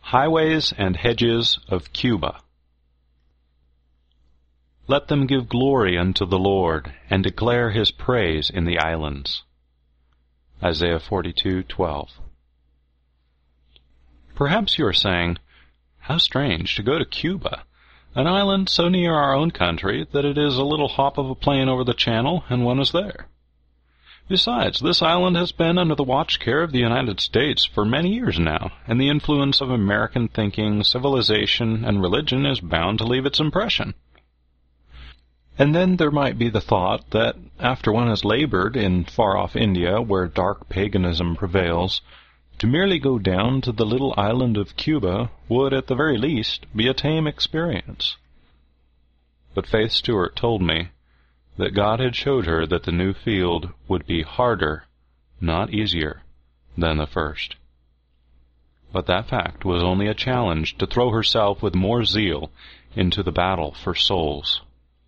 Highways and hedges of Cuba. Let them give glory unto the Lord, and declare his praise in the islands. Isaiah 42:12. Perhaps you are saying, how strange to go to Cuba, an island so near our own country that it is a little hop of a plane over the channel and one is there. Besides, this island has been under the watch care of the United States for many years now, and the influence of American thinking, civilization, and religion is bound to leave its impression. And then there might be the thought that, after one has labored in far-off India, where dark paganism prevails, to merely go down to the little island of Cuba would, at the very least, be a tame experience. But Faith Stewart told me that God had showed her that the new field would be harder, not easier, than the first. But that fact was only a challenge to throw herself with more zeal into the battle for souls.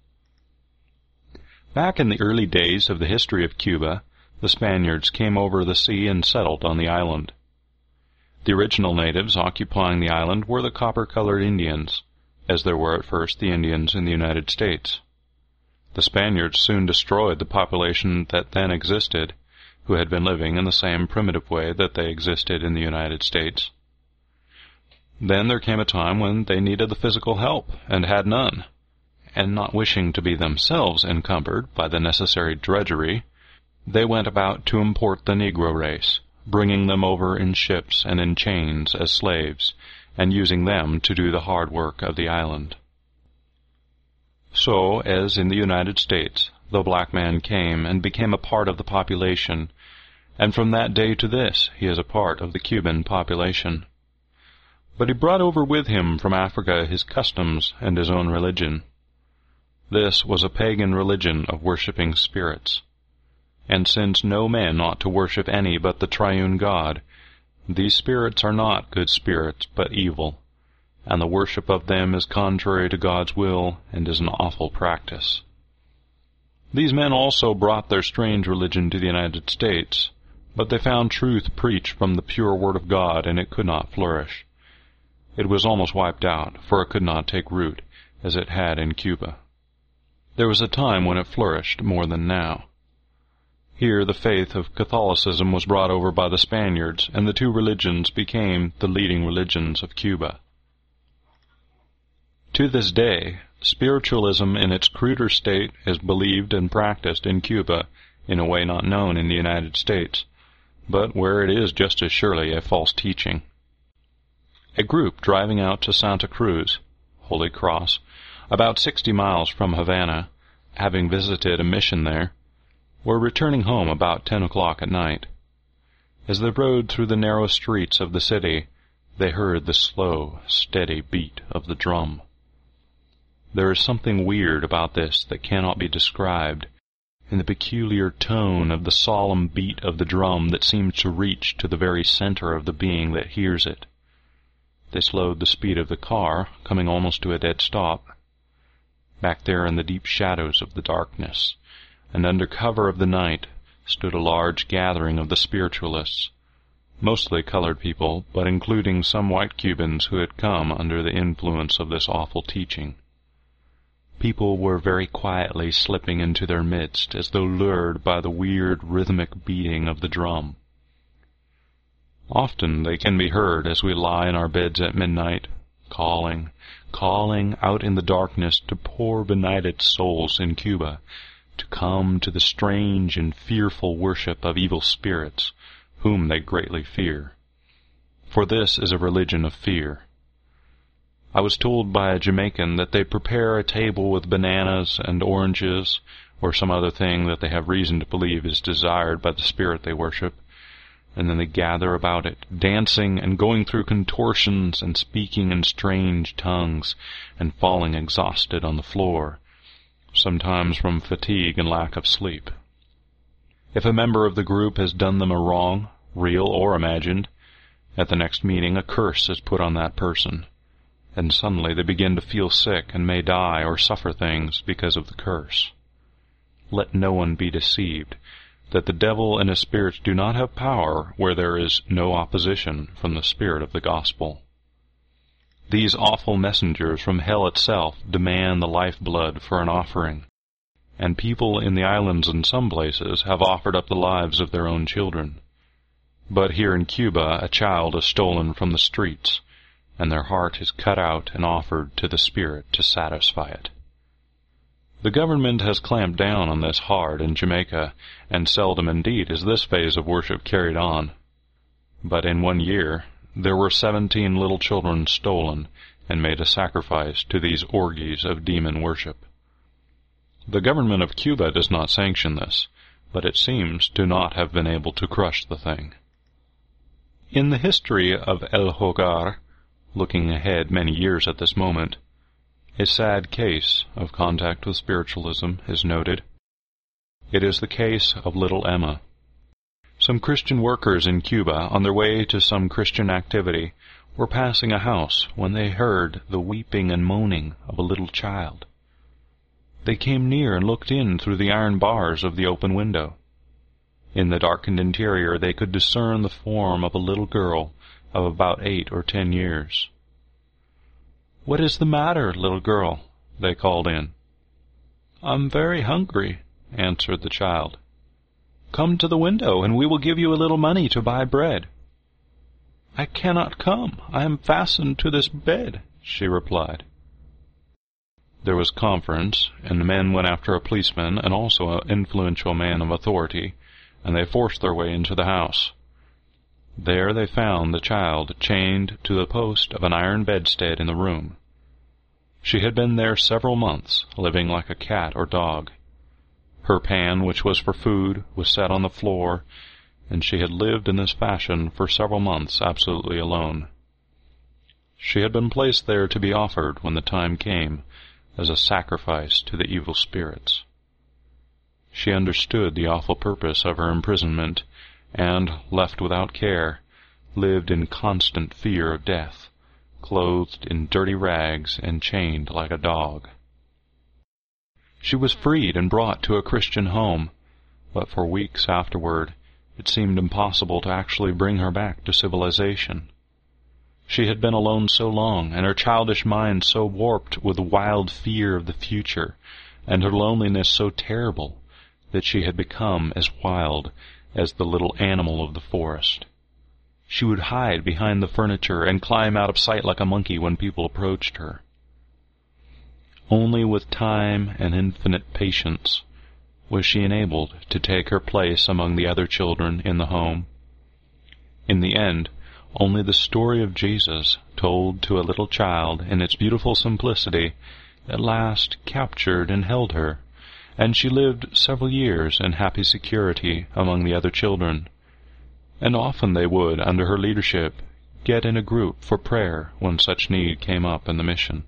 Back in the early days of the history of Cuba, the Spaniards came over the sea and settled on the island. The original natives occupying the island were the copper-colored Indians, as there were at first the Indians in the United States. The Spaniards soon destroyed the population that then existed, who had been living in the same primitive way that they existed in the United States. Then there came a time when they needed the physical help, and had none, and not wishing to be themselves encumbered by the necessary drudgery, they went about to import the Negro race, bringing them over in ships and in chains as slaves, and using them to do the hard work of the island. So, as in the United States, the black man came and became a part of the population, and from that day to this he is a part of the Cuban population. But he brought over with him from Africa his customs and his own religion. This was a pagan religion of worshipping spirits. And since no men ought to worship any but the triune God, these spirits are not good spirits, but evil, and the worship of them is contrary to God's will and is an awful practice. These men also brought their strange religion to the United States, but they found truth preached from the pure Word of God, and it could not flourish. It was almost wiped out, for it could not take root, as it had in Cuba. There was a time when it flourished more than now. Here the faith of Catholicism was brought over by the Spaniards, and the two religions became the leading religions of Cuba. To this day, spiritualism in its cruder state is believed and practiced in Cuba in a way not known in the United States, but where it is just as surely a false teaching. A group driving out to Santa Cruz, Holy Cross, about 60 miles from Havana, having visited a mission there, were returning home about 10 o'clock at night. As they rode through the narrow streets of the city, they heard the slow, steady beat of the drum. There is something weird about this that cannot be described, in the peculiar tone of the solemn beat of the drum that seems to reach to the very center of the being that hears it. They slowed the speed of the car, coming almost to a dead stop. Back there in the deep shadows of the darkness, and under cover of the night, stood a large gathering of the spiritualists, mostly colored people, but including some white Cubans who had come under the influence of this awful teaching. People were very quietly slipping into their midst, as though lured by the weird rhythmic beating of the drum. Often they can be heard as we lie in our beds at midnight, calling out in the darkness to poor benighted souls in Cuba, to come to the strange and fearful worship of evil spirits, whom they greatly fear. For this is a religion of fear. I was told by a Jamaican that they prepare a table with bananas and oranges, or some other thing that they have reason to believe is desired by the spirit they worship, and then they gather about it, dancing and going through contortions and speaking in strange tongues, and falling exhausted on the floor, sometimes from fatigue and lack of sleep. If a member of the group has done them a wrong, real or imagined, at the next meeting a curse is put on that person, and suddenly they begin to feel sick and may die or suffer things because of the curse. Let no one be deceived that the devil and his spirits do not have power where there is no opposition from the spirit of the gospel. These awful messengers from hell itself demand the lifeblood for an offering, and people in the islands in some places have offered up the lives of their own children. But here in Cuba a child is stolen from the streets, and their heart is cut out and offered to the spirit to satisfy it. The government has clamped down on this hard in Jamaica, and seldom indeed is this phase of worship carried on. But in 1 year there were 17 little children stolen and made a sacrifice to these orgies of demon worship. The government of Cuba does not sanction this, but it seems to not have been able to crush the thing. In the history of El Hogar, looking ahead many years at this moment, a sad case of contact with spiritualism is noted. It is the case of little Emma. Some Christian workers in Cuba, on their way to some Christian activity, were passing a house when they heard the weeping and moaning of a little child. They came near and looked in through the iron bars of the open window. In the darkened interior they could discern the form of a little girl of about 8 or 10 years. "What is the matter, little girl?" they called in. "I'm very hungry," answered the child. "Come to the window, and we will give you a little money to buy bread." "I cannot come. I am fastened to this bed," she replied. There was conference, and the men went after a policeman and also an influential man of authority, and they forced their way into the house. There they found the child chained to the post of an iron bedstead in the room. She had been there several months, living like a cat or dog. Her pan, which was for food, was set on the floor, and she had lived in this fashion for several months absolutely alone. She had been placed there to be offered, when the time came, as a sacrifice to the evil spirits. She understood the awful purpose of her imprisonment, and, left without care, lived in constant fear of death, clothed in dirty rags and chained like a dog. She was freed and brought to a Christian home, but for weeks afterward it seemed impossible to actually bring her back to civilization. She had been alone so long, and her childish mind so warped with wild fear of the future, and her loneliness so terrible, that she had become as wild as the little animal of the forest. She would hide behind the furniture and climb out of sight like a monkey when people approached her. Only with time and infinite patience was she enabled to take her place among the other children in the home. In the end, only the story of Jesus, told to a little child in its beautiful simplicity, at last captured and held her, and she lived several years in happy security among the other children, and often they would, under her leadership, get in a group for prayer when such need came up in the mission.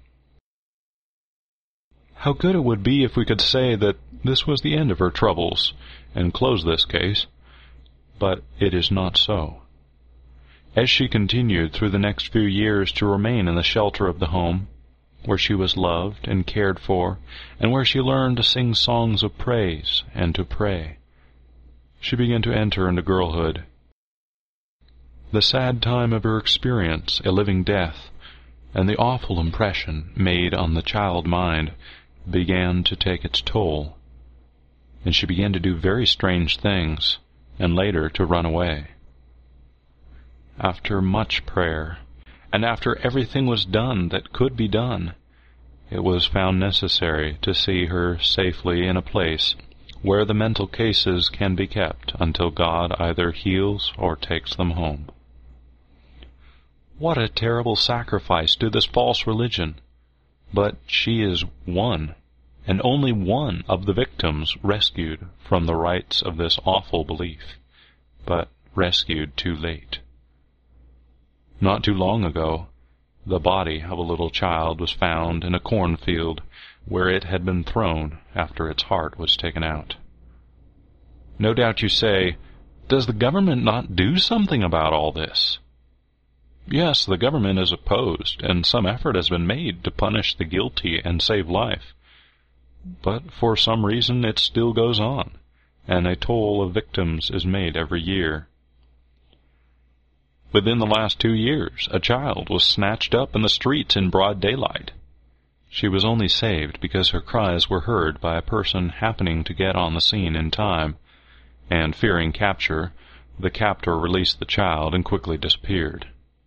How good it would be if we could say that this was the end of her troubles, and close this case, but it is not so. As she continued through the next few years to remain in the shelter of the home, where she was loved and cared for, and where she learned to sing songs of praise and to pray, she began to enter into girlhood. The sad time of her experience, a living death, and the awful impression made on the child mind began to take its toll, and she began to do very strange things, and later to run away. After much prayer, and after everything was done that could be done, it was found necessary to see her safely in a place where the mental cases can be kept until God either heals or takes them home. What a terrible sacrifice to this false religion! But she is one, and only one, of the victims rescued from the rites of this awful belief, but rescued too late. Not too long ago, the body of a little child was found in a cornfield where it had been thrown after its heart was taken out. No doubt you say, does the government not do something about all this? Yes, the government is opposed, and some effort has been made to punish the guilty and save life. But for some reason it still goes on, and a toll of victims is made every year. Within the last 2 years, a child was snatched up in the streets in broad daylight. She was only saved because her cries were heard by a person happening to get on the scene in time, and fearing capture, the captor released the child and quickly disappeared.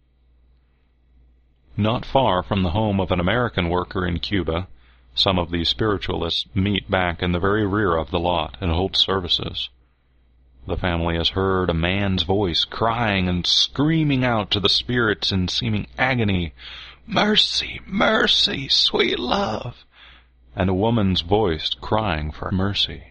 Not far from the home of an American worker in Cuba, some of these spiritualists meet back in the very rear of the lot and hold services. The family has heard a man's voice crying and screaming out to the spirits in seeming agony, "Mercy, mercy, sweet love," and a woman's voice crying for mercy.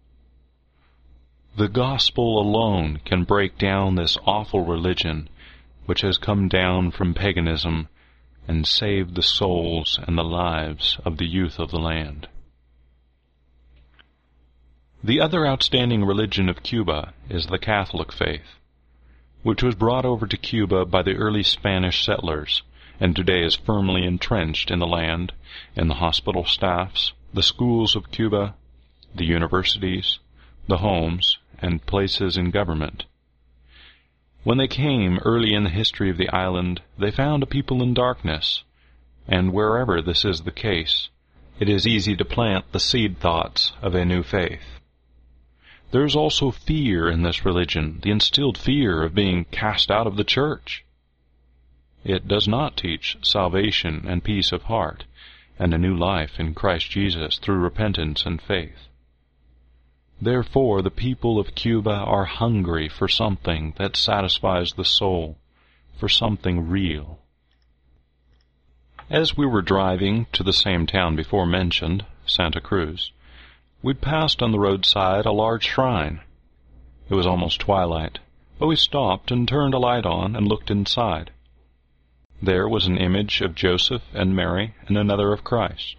The gospel alone can break down this awful religion which has come down from paganism and save the souls and the lives of the youth of the land. The other outstanding religion of Cuba is the Catholic faith, which was brought over to Cuba by the early Spanish settlers, and today is firmly entrenched in the land, in the hospital staffs, the schools of Cuba, the universities, the homes, and places in government. When they came early in the history of the island, they found a people in darkness, and wherever this is the case, it is easy to plant the seed thoughts of a new faith. There is also fear in this religion, the instilled fear of being cast out of the church. It does not teach salvation and peace of heart, and a new life in Christ Jesus through repentance and faith. Therefore, the people of Cuba are hungry for something that satisfies the soul, for something real. As we were driving to the same town before mentioned, Santa Cruz, we passed on the roadside a large shrine. It was almost twilight, but we stopped and turned a light on and looked inside. There was an image of Joseph and Mary and another of Christ.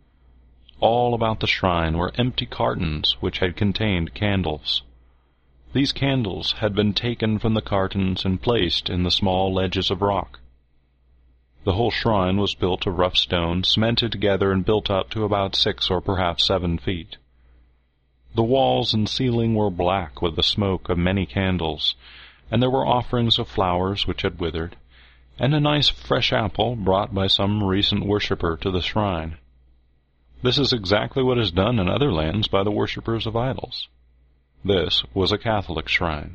All about the shrine were empty cartons which had contained candles. These candles had been taken from the cartons and placed in the small ledges of rock. The whole shrine was built of rough stone, cemented together and built up to about 6 or perhaps 7 feet. The walls and ceiling were black with the smoke of many candles, and there were offerings of flowers which had withered, and a nice fresh apple brought by some recent worshipper to the shrine. This is exactly what is done in other lands by the worshippers of idols. This was a Catholic shrine.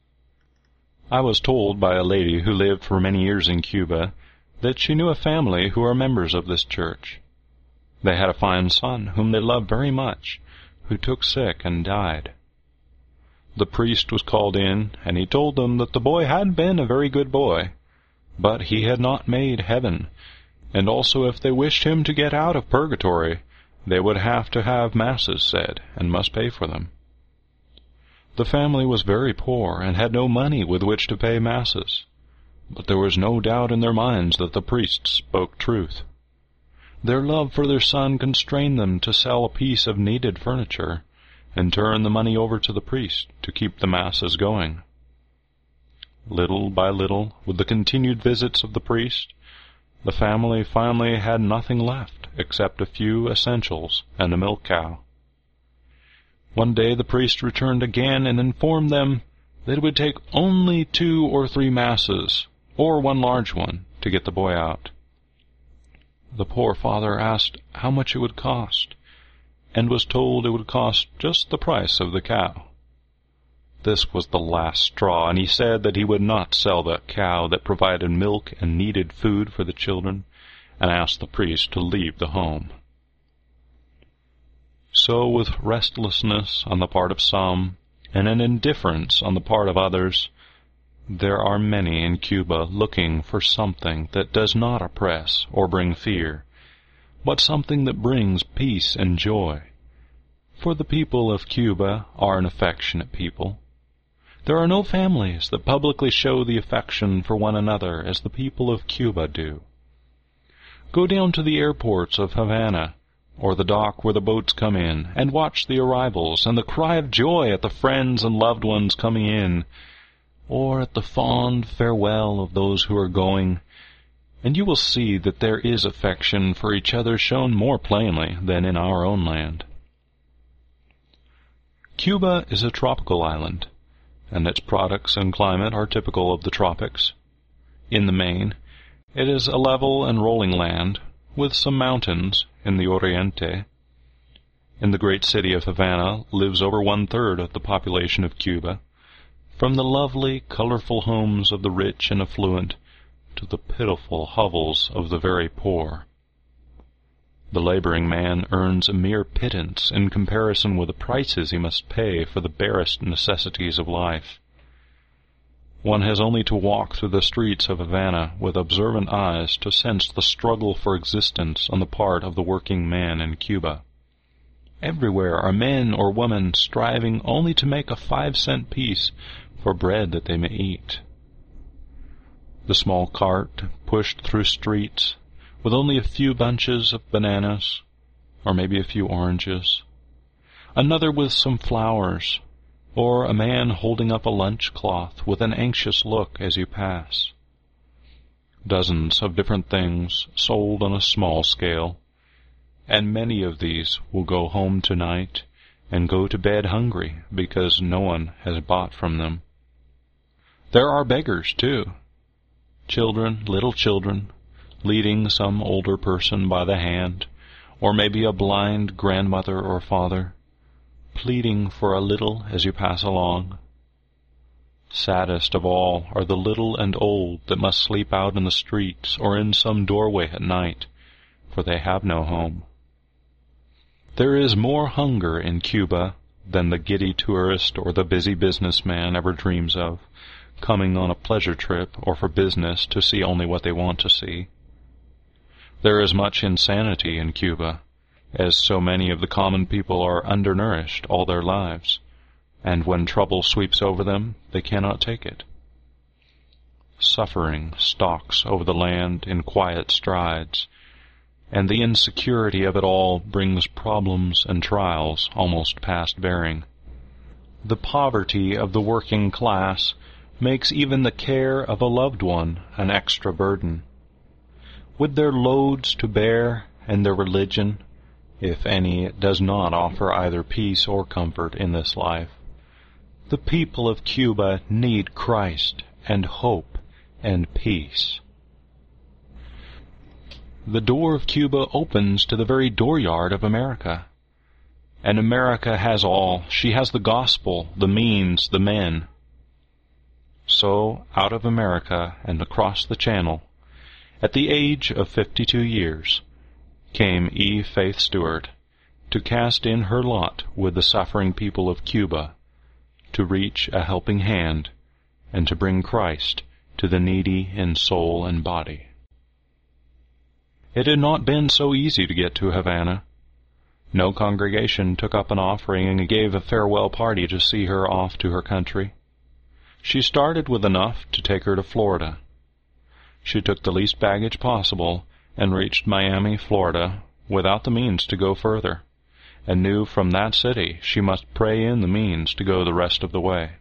I was told by a lady who lived for many years in Cuba that she knew a family who are members of this church. They had a fine son whom they loved very much, who took sick and died. The priest was called in, and he told them that the boy had been a very good boy, but he had not made heaven, and also if they wished him to get out of purgatory, they would have to have masses said, and must pay for them. The family was very poor, and had no money with which to pay masses, but there was no doubt in their minds that the priest spoke truth. Their love for their son constrained them to sell a piece of needed furniture, and turn the money over to the priest to keep the masses going. Little by little, with the continued visits of the priest, the family finally had nothing left except a few essentials and a milk cow. One day the priest returned again and informed them that it would take only 2 or 3 masses, or 1 large one, to get the boy out. The poor father asked how much it would cost, and was told it would cost just the price of the cow. This was the last straw, and he said that he would not sell the cow that provided milk and needed food for the children, and asked the priest to leave the home. So, with restlessness on the part of some, and an indifference on the part of others, there are many in Cuba looking for something that does not oppress or bring fear, but something that brings peace and joy. For the people of Cuba are an affectionate people. There are no families that publicly show the affection for one another as the people of Cuba do. Go down to the airports of Havana, or the dock where the boats come in, and watch the arrivals and the cry of joy at the friends and loved ones coming in, or at the fond farewell of those who are going, and you will see that there is affection for each other shown more plainly than in our own land. Cuba is a tropical island, and its products and climate are typical of the tropics, In the main, it is a level and rolling land, with some mountains in the Oriente. In the great city of Havana lives over 1/3 of the population of Cuba, from the lovely, colorful homes of the rich and affluent to the pitiful hovels of the very poor. The laboring man earns a mere pittance in comparison with the prices he must pay for the barest necessities of life. One has only to walk through the streets of Havana with observant eyes to sense the struggle for existence on the part of the working man in Cuba. Everywhere are men or women striving only to make a 5-cent piece for bread that they may eat. The small cart pushed through streets with only a few bunches of bananas, or maybe a few oranges, another with some flowers, or a man holding up a lunch cloth with an anxious look as you pass. Dozens of different things sold on a small scale, and many of these will go home tonight and go to bed hungry because no one has bought from them. There are beggars, too. Children, little children, leading some older person by the hand, or maybe a blind grandmother or father, pleading for a little as you pass along. Saddest of all are the little and old that must sleep out in the streets or in some doorway at night, for they have no home. There is more hunger in Cuba than the giddy tourist or the busy businessman ever dreams of, coming on a pleasure trip or for business to see only what they want to see. There is much insanity in Cuba, as so many of the common people are undernourished all their lives, and when trouble sweeps over them, they cannot take it. Suffering stalks over the land in quiet strides, and the insecurity of it all brings problems and trials almost past bearing. The poverty of the working class makes even the care of a loved one an extra burden. With their loads to bear and their religion, if any, it does not offer either peace or comfort in this life. The people of Cuba need Christ and hope and peace. The door of Cuba opens to the very dooryard of America. And America has all. She has the gospel, the means, the men. So, out of America and across the Channel, at the age of 52 years, came E. Faith Stewart to cast in her lot with the suffering people of Cuba, to reach a helping hand, and to bring Christ to the needy in soul and body. It had not been so easy to get to Havana. No congregation took up an offering and gave a farewell party to see her off to her country. She started with enough to take her to Florida. She took the least baggage possible and reached Miami, Florida, without the means to go further, and knew from that city she must pray in the means to go the rest of the way.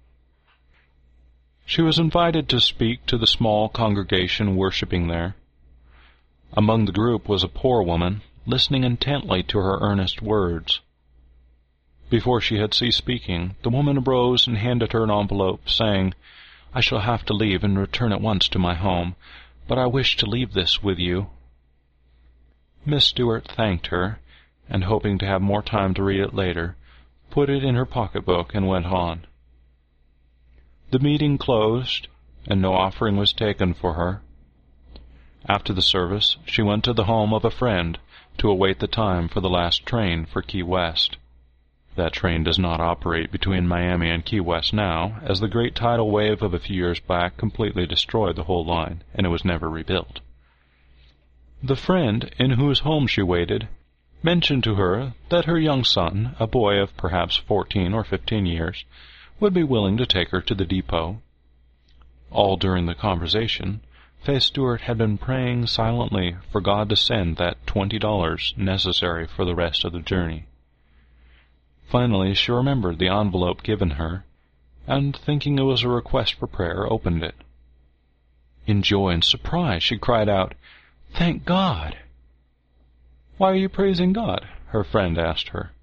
She was invited to speak to the small congregation worshiping there. Among the group was a poor woman, listening intently to her earnest words. Before she had ceased speaking, the woman arose and handed her an envelope, saying, "I shall have to leave and return at once to my home, but I wish to leave this with you." Miss Stewart thanked her, and hoping to have more time to read it later, put it in her pocketbook and went on. The meeting closed, and no offering was taken for her. After the service, she went to the home of a friend to await the time for the last train for Key West. That train does not operate between Miami and Key West now, as the great tidal wave of a few years back completely destroyed the whole line, and it was never rebuilt. The friend in whose home she waited mentioned to her that her young son, a boy of perhaps 14 or 15 years, would be willing to take her to the depot. All during the conversation, Faith Stewart had been praying silently for God to send that $20 necessary for the rest of the journey. Finally, she remembered the envelope given her, and, thinking it was a request for prayer, opened it. In joy and surprise, she cried out, "Thank God!" "Why are you praising God?" her friend asked her.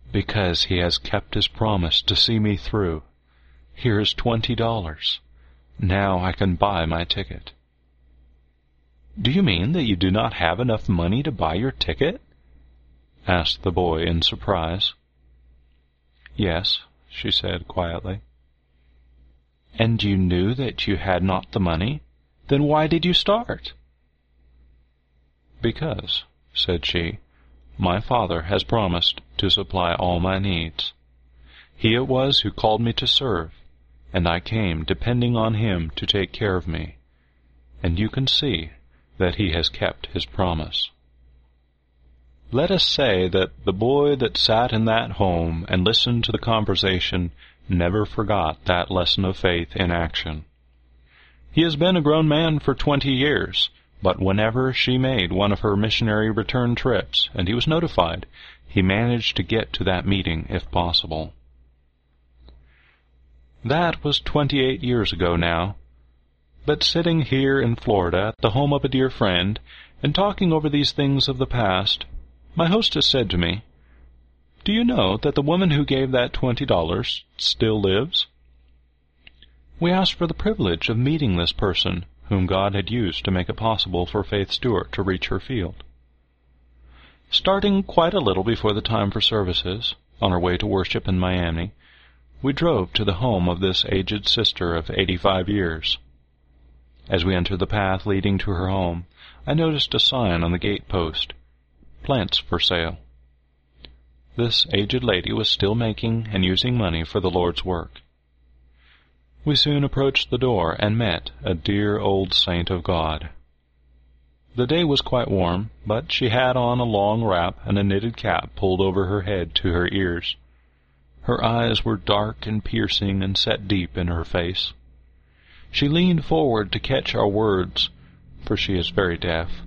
"Because He has kept His promise to see me through. Here is $20. Now I can buy my ticket." "Do you mean that you do not have enough money to buy your ticket?" asked the boy in surprise. "Yes," she said quietly. "And you knew that you had not the money? Then why did you start?" "Because," said she, "my Father has promised to supply all my needs. He it was who called me to serve, and I came depending on Him to take care of me, and you can see that He has kept His promise." Let us say that the boy that sat in that home and listened to the conversation never forgot that lesson of faith in action. He has been a grown man for 20 years, but whenever she made one of her missionary return trips, and he was notified, he managed to get to that meeting if possible. That was 28 years ago now, but sitting here in Florida at the home of a dear friend, and talking over these things of the past, my hostess said to me, "Do you know that the woman who gave that $20 still lives?" We asked for the privilege of meeting this person whom God had used to make it possible for Faith Stewart to reach her field. Starting quite a little before the time for services, on our way to worship in Miami, we drove to the home of this aged sister of 85 years. As we entered the path leading to her home, I noticed a sign on the gate post, "Plants for sale." This aged lady was still making and using money for the Lord's work. We soon approached the door and met a dear old saint of God. The day was quite warm, but she had on a long wrap and a knitted cap pulled over her head to her ears. Her eyes were dark and piercing and set deep in her face. She leaned forward to catch our words, for she is very deaf.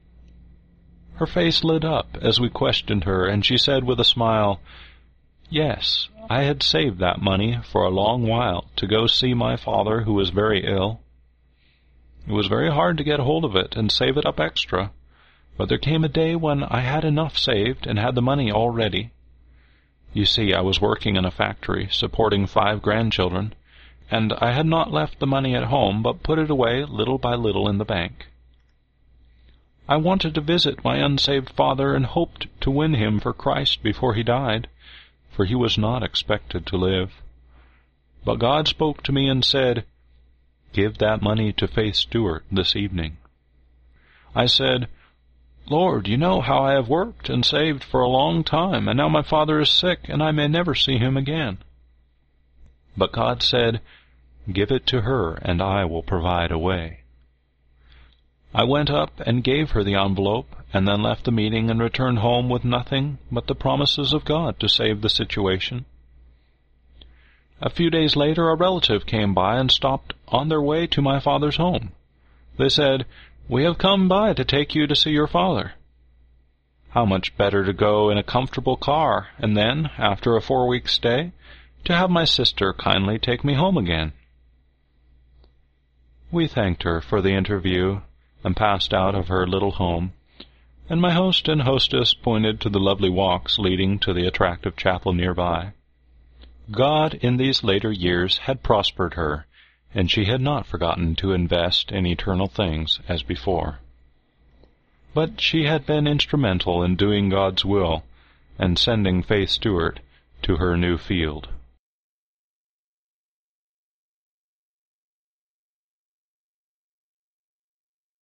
Her face lit up as we questioned her, and she said with a smile, "Yes, I had saved that money for a long while to go see my father who was very ill. It was very hard to get hold of it and save it up extra, but there came a day when I had enough saved and had the money all ready. You see, I was working in a factory, supporting 5 grandchildren, and I had not left the money at home, but put it away little by little in the bank. I wanted to visit my unsaved father and hoped to win him for Christ before he died, for he was not expected to live. But God spoke to me and said, 'Give that money to Faith Stewart this evening.' I said, 'Lord, you know how I have worked and saved for a long time, and now my father is sick, and I may never see him again.' But God said, 'Give it to her, and I will provide a way.' I went up and gave her the envelope, and then left the meeting and returned home with nothing but the promises of God to save the situation. A few days later a relative came by and stopped on their way to my father's home. They said, 'We have come by to take you to see your father.' How much better to go in a comfortable car, and then, after a 4-week stay, to have my sister kindly take me home again." We thanked her for the interview and passed out of her little home, and my host and hostess pointed to the lovely walks leading to the attractive chapel nearby. God in these later years had prospered her, and she had not forgotten to invest in eternal things as before. But she had been instrumental in doing God's will and sending Faith Stewart to her new field.